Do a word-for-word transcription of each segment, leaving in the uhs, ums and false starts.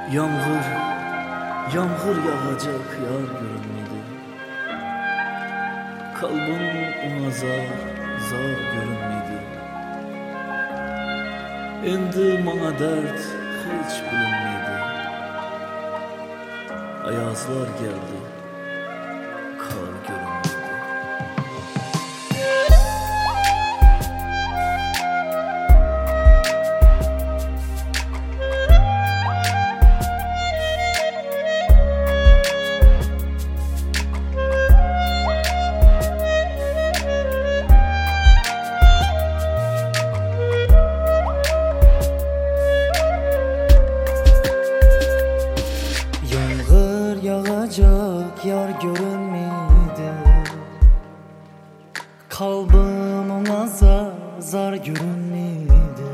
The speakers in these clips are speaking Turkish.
Yağmur, yağmur yağacak yar görünmedi. Kalbim ona zar, zar görünmedi. Endi bana dert hiç bilinmedi. Ayazlar geldi, kar görünmedi. Yağacak yar görünmedi. Kalbim ona zar, zar görünmedi.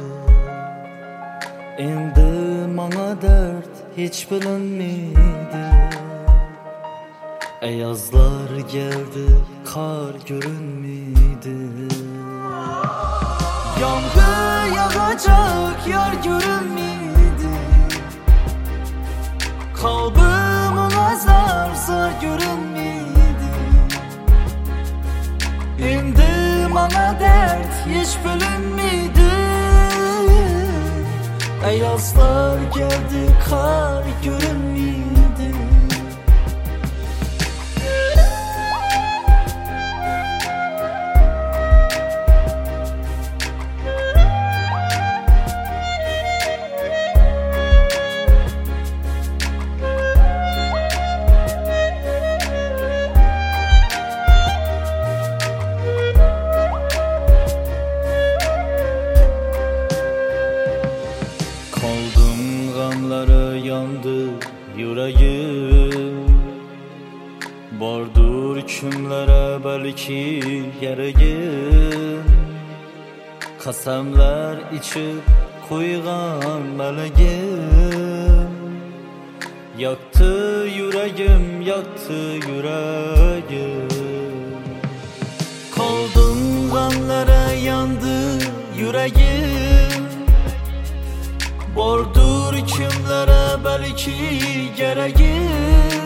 Endi bana dert hiç bilinmedi. Ayazlar geldi, kar görünmedi. Yağmur yağacak yar görünmedi. Kalbim ona zar, zar görünmedi. Endi bana dert hiç bilinmedi. Ayazlar geldi, kar görünmedi. Kaldım gamlara yandı yüreğim. Bardır kimlere belki gereğim. Kasemler içip koygan meleğim. Yaktı yüreğim, yaktı yüreğim. Kaldım gamlara yandı yüreğim. Bordur kimlere belki gereğim.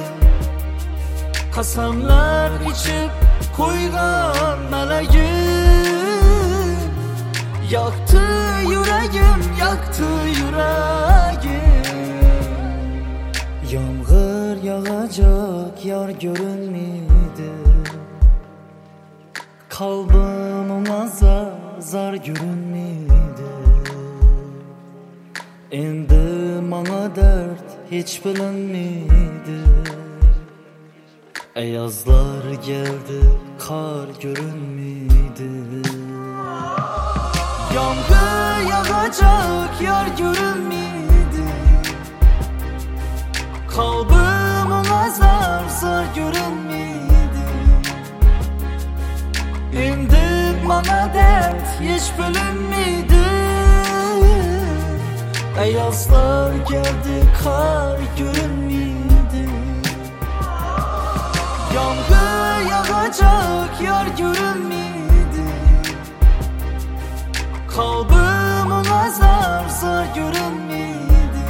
Kasemler içip koygan meleğim. Yaktı yüreğim, yaktı yüreğim. Yağmur yağacak yar görünmedi. Kalbim ona zar, zar görünmedi. Endi bana dert hiç bilinmedi. Ayazlar geldi, kar görünmedi. Yağmur yağacak yar görünmedi. Kalbim ona zar, zar görünmedi. Endi bana dert hiç bilinmedi. Ayazlar geldi, kar görünmedi. Yağmur yağacak yar görünmedi. Kalbim ona zar, zar görünmedi.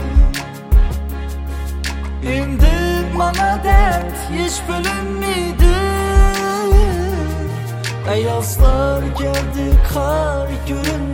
Endi bana dert hiç bilinmedi. Ayazlar geldi, kar görünmedi.